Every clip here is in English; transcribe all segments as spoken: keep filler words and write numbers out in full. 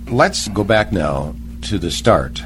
Let's go back now to the start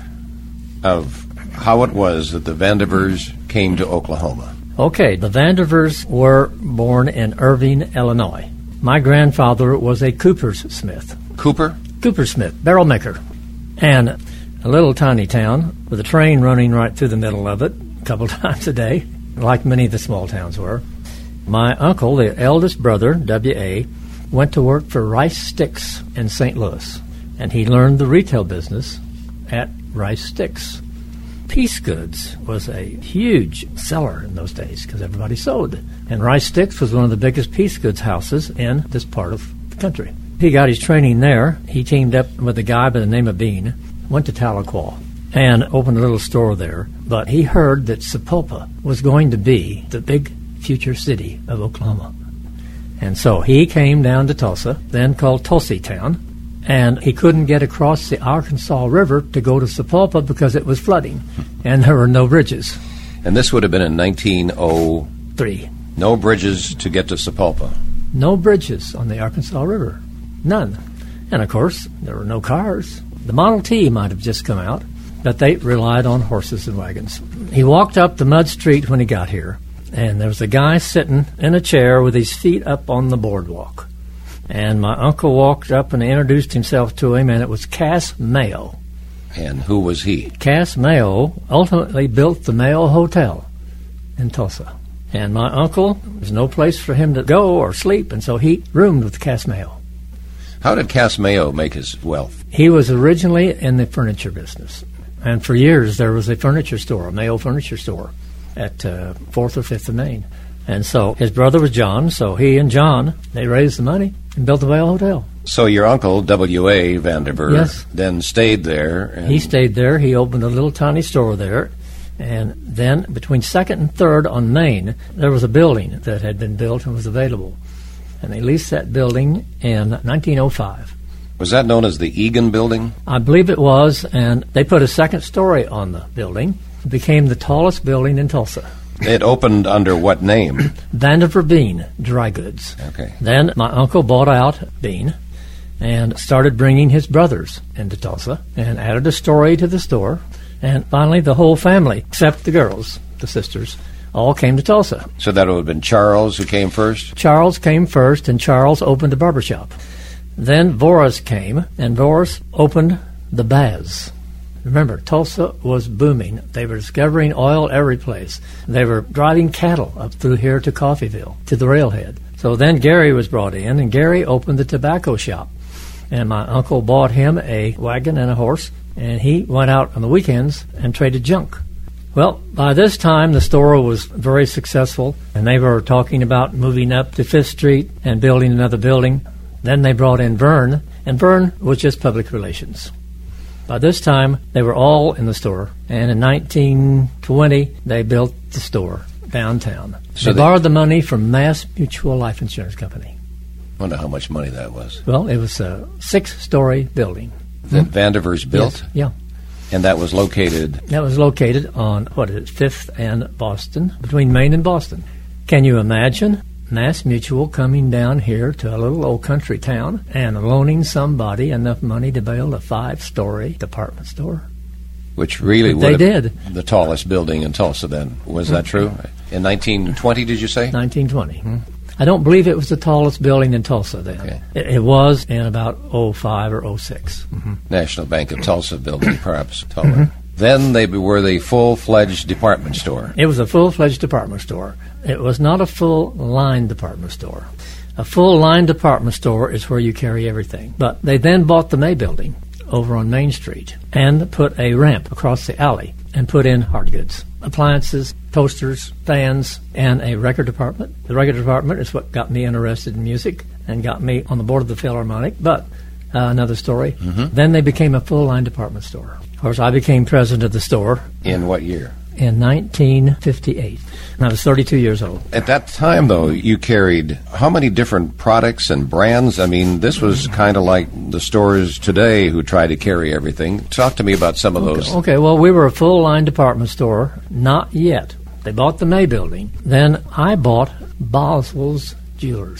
of how it was that the Vandevers came to Oklahoma. Okay, the Vandevers were born in Irving, Illinois. My grandfather was a Cooper's Smith. Cooper? Cooper Smith, barrel maker. And a little tiny town with a train running right through the middle of it a couple times a day, like many of the small towns were. My uncle, the eldest brother, W A, went to work for Rice Sticks in Saint Louis, and he learned the retail business at Rice Sticks. Piece goods was a huge seller in those days because everybody sewed. And Rice Sticks was one of the biggest piece goods houses in this part of the country. He got his training there. He teamed up with a guy by the name of Bean, went to Tahlequah, and opened a little store there. But he heard that Sapulpa was going to be the big future city of Oklahoma. And so he came down to Tulsa, then called Tulsi Town, and he couldn't get across the Arkansas River to go to Sapulpa because it was flooding, and there were no bridges. And this would have been in nineteen oh three. No bridges to get to Sapulpa. No bridges on the Arkansas River. None. And, of course, there were no cars. The Model T might have just come out, but they relied on horses and wagons. He walked up the mud street when he got here, and there was a guy sitting in a chair with his feet up on the boardwalk. And my uncle walked up and introduced himself to him, and it was Cass Mayo. And who was he? Cass Mayo ultimately built the Mayo Hotel in Tulsa. And my uncle, there was no place for him to go or sleep, and so he roomed with Cass Mayo. How did Cass Mayo make his wealth? He was originally in the furniture business. And for years there was a furniture store, a Mayo furniture store, at uh, fourth or fifth of Main. And so his brother was John, so he and John, they raised the money and built the Mayo Hotel. So your uncle, W A Vandever, yes, then stayed there. And he stayed there. He opened a little tiny store there. And then between second and third on Main, there was a building that had been built and was available. And they leased that building in nineteen oh five. Was that known as the Egan Building? I believe it was, and they put a second story on the building. It became the tallest building in Tulsa. It opened under what name? Vandever Bean Dry Goods. Okay. Then my uncle bought out Bean and started bringing his brothers into Tulsa and added a story to the store. And finally, the whole family, except the girls, the sisters, all came to Tulsa. So that would have been Charles who came first? Charles came first, and Charles opened a barbershop. Then Voris came, and Voris opened the Baz. Remember, Tulsa was booming. They were discovering oil every place. They were driving cattle up through here to Coffeyville, to the railhead. So then Gary was brought in, and Gary opened the tobacco shop. And my uncle bought him a wagon and a horse, and he went out on the weekends and traded junk. Well, by this time, the store was very successful, and they were talking about moving up to Fifth Street and building another building. Then they brought in Vern, and Vern was just public relations. By this time, they were all in the store, and in nineteen twenty, they built the store downtown. So they, they borrowed the money from Mass Mutual Life Insurance Company. I wonder how much money that was. Well, it was a six-story building. That hmm? Vandevers built? Yes, yeah. And that was located? That was located on, what is it, Fifth and Boston, between Maine and Boston. Can you imagine Mass Mutual coming down here to a little old country town and loaning somebody enough money to build a five-story department store? Which really but would they have did. The tallest building in Tulsa then. Was that true? In nineteen twenty, did you say? nineteen twenty. Hmm. I don't believe it was the tallest building in Tulsa then. Okay. It, it was in about oh five or oh six. Mm-hmm. National Bank of Tulsa building, perhaps taller. Mm-hmm. Then they were the full-fledged department store. It was a full-fledged department store. It was not a full-line department store. A full-line department store is where you carry everything. But they then bought the May building over on Main Street and put a ramp across the alley and put in hard goods, appliances, toasters, fans, and a record department. The record department is what got me interested in music and got me on the board of the Philharmonic, but uh, another story. Mm-hmm. Then they became a full-line department store. Of course, I became president of the store. In what year? In nineteen fifty-eight. And I was thirty-two years old. At that time, though, you carried how many different products and brands? I mean, this was kind of like the stores today who try to carry everything. Talk to me about some of okay, those. Okay, well, we were a full-line department store. Not yet. They bought the May building. Then I bought Boswell's Jewelers.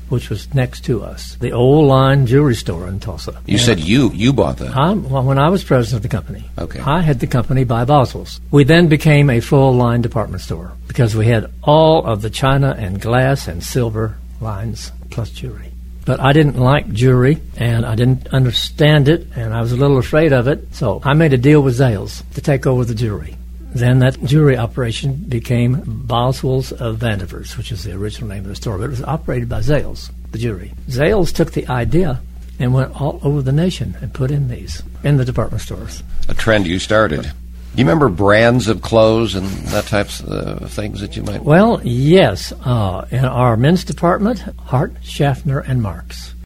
which was next to us, the old line jewelry store in Tulsa. You And said you you bought that. I, well, when I was president of the company, Okay. I had the company buy Boswell's. We then became a full-line department store because we had all of the china and glass and silver lines plus jewelry. But I didn't like jewelry, and I didn't understand it, and I was a little afraid of it, so I made a deal with Zales to take over the jewelry. Then that jewelry operation became Boswell's of Vandiver's, which is the original name of the store, but it was operated by Zales, the jewelry. Zales took the idea and went all over the nation and put in these in the department stores. A trend you started. You remember brands of clothes and that types of things that you might... Well, yes. Uh, in our men's department, Hart, Schaffner, and Marks.